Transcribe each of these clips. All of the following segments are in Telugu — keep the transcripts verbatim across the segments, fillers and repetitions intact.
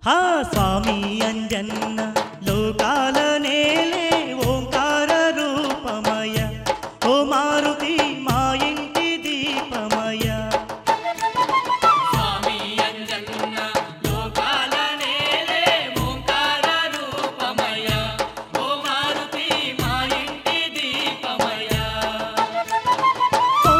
హా స్వామి అంజన్న లోకాల నేలే ఓంకార రూపమయ ఓ మారుతి మా ఇంటి దీపమయ స్వామి అంజన్న లోకాల నేలే ఓంకార రూపమయ ఓ మారుతి మా ఇంటి దీపమయ ఓ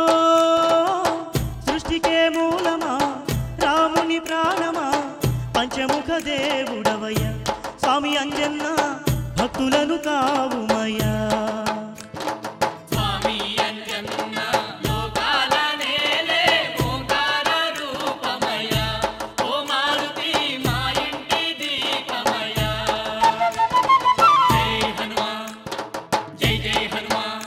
సృష్టికే మూలమా రాముని ప్రాణమా పంచముఖ దేవుడవయ్య స్వామి అంజన్న భక్తులను కావుమయ్యా స్వామి అంజన్న లోకాల నేలే ఓంకార రూపమయ ఓ మారుతి మా ఇంటి దీపమయ జై హనుమాన్ జై జై హనుమాన్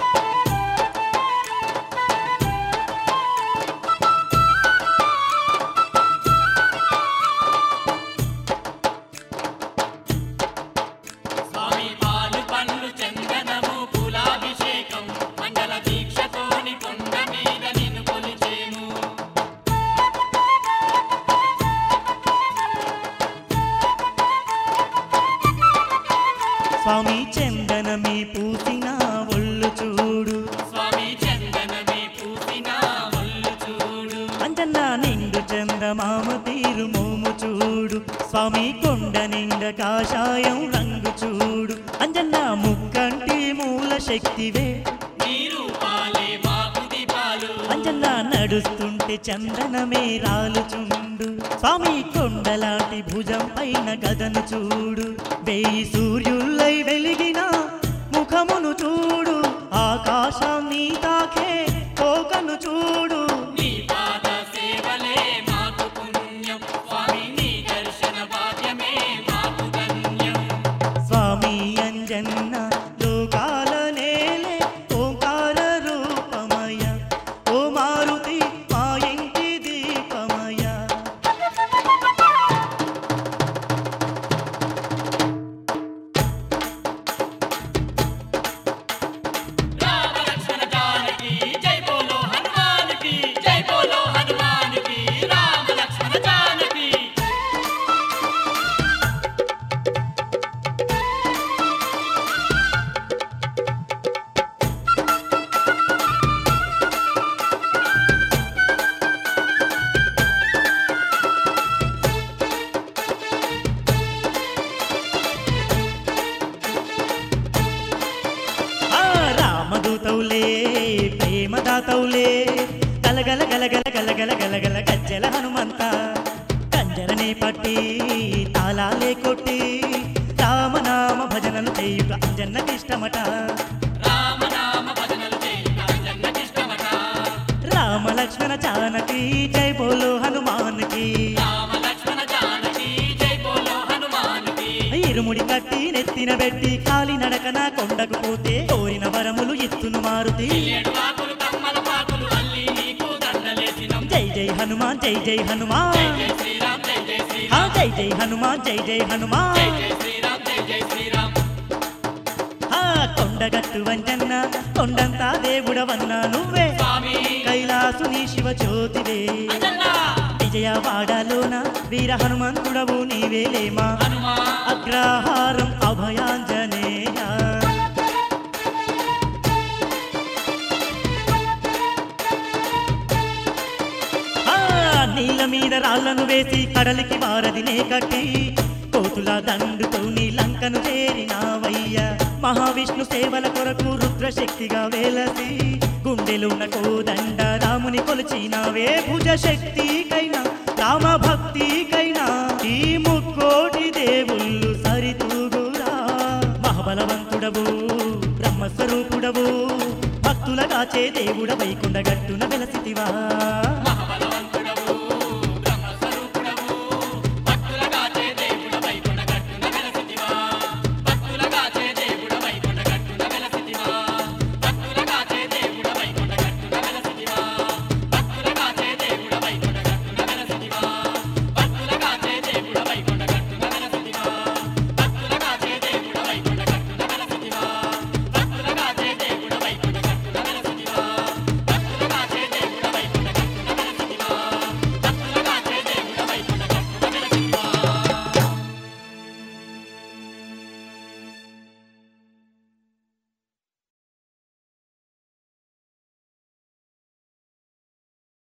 స్వామి పాలు పండ్లు చందనము పూలాభిషేకం మండల దీక్షతోని కొండ మీద నిన్ను కొలిచేము స్వామి చందనమి పూసిన ఒళ్ళు చూడు స్వామి చందనమే పూసిన ఒళ్ళు చూడు అంజన్న నిండు చందమామ తీరు మోము చూడు స్వామి కొండ నిండ కాషాయం రంగు చూడు అంజన్న ముక్కంటి మూల శక్తివే నీ రూపాలే మాకు దీపాలు అంజన్న నడుస్తుంటే చందనమే రాలుచుండు స్వామి కొండలాంటి భుజం పైన గదను చూడు వేయి సూర్యుల్లై వెలిగిన ముఖమును చూడు ఆకాశాన్ని తాకే కోకను చూడు నీ పాద సేవలే మాకు పుణ్యం స్వామి నీ దర్శన భాగ్యమే మాకు ధన్యం స్వామి అంజన్న లోకాల నేలే ఓంకార రూపమయ ఓ మారుతి మా ఇంటి దీపమయ రామ లక్ష్మణ జానకి జై బోలో హనుమానికి జై బోలో హనుమానికి రామ లక్ష్మణ జానకి ఆ రామదూతౌలే ప్రేమదాతౌలే గలగల గలగల గలగల గలగల గజ్జల హనుమంత కంజరనే పట్టి తాళాలే కొట్టి రామనామ భజనలు చేయుట అంజన్నకిష్టమట రామనామ భజనలు చేయుట అంజన్నకిష్టమట రామ లక్ష్మణ జానకి జై బోలో హనుమాన్కి రామ లక్ష్మణ జానకి జై బోలో హనుమానికి ఇరుముడి కట్టి నెత్తిన పెట్టి కాలి నడకన కొండకు పోతే కోరిన వరములు ఇత్తును మారుతి ఏడు ఆకులు కమ్మల పాకులు అల్లి నీకు దండలేసినం జై జై హనుమాన్ జై జై హనుమాన్ జై జై శ్రీరామ్ జై జై ఆ శ్రీరామ్ జై జై హనుమాన్ జై జై జై హనుమాన్ జై శ్రీరామ్ జై జై శ్రీరామ్ ఆ కొండగట్టు వంజన్న కొండంతా దేవుడవన్నా నువ్వే స్వామి కైలాసుని శివ జ్యోతివే అంజన్న విజయవాడలోన వీర హనుమంతుడవు నీవేలేమా హనుమాన్ అగ్రహారం అభయాంజనేయ ఆ నీళ్ళ మీద రాళ్లను వేసి కడలికి వారదినే కట్టి కోతుల దండుతో నీ లంకను చేరినావయ్య మహావిష్ణు సేవల కొరకు రుద్రశక్తిగా వేలసి గుండెలున్న కోదండ రాముని కొలిచినావే భుజ శక్తికైనా రామ భక్తికైనా ఈ ముక్కోటి దేవుళ్ళు సరితూగురా మహాబలవంతుడవు బ్రహ్మస్వరూపుడవు భక్తుల కాచే దేవుడ వైకుండ గట్టున వెలసితివా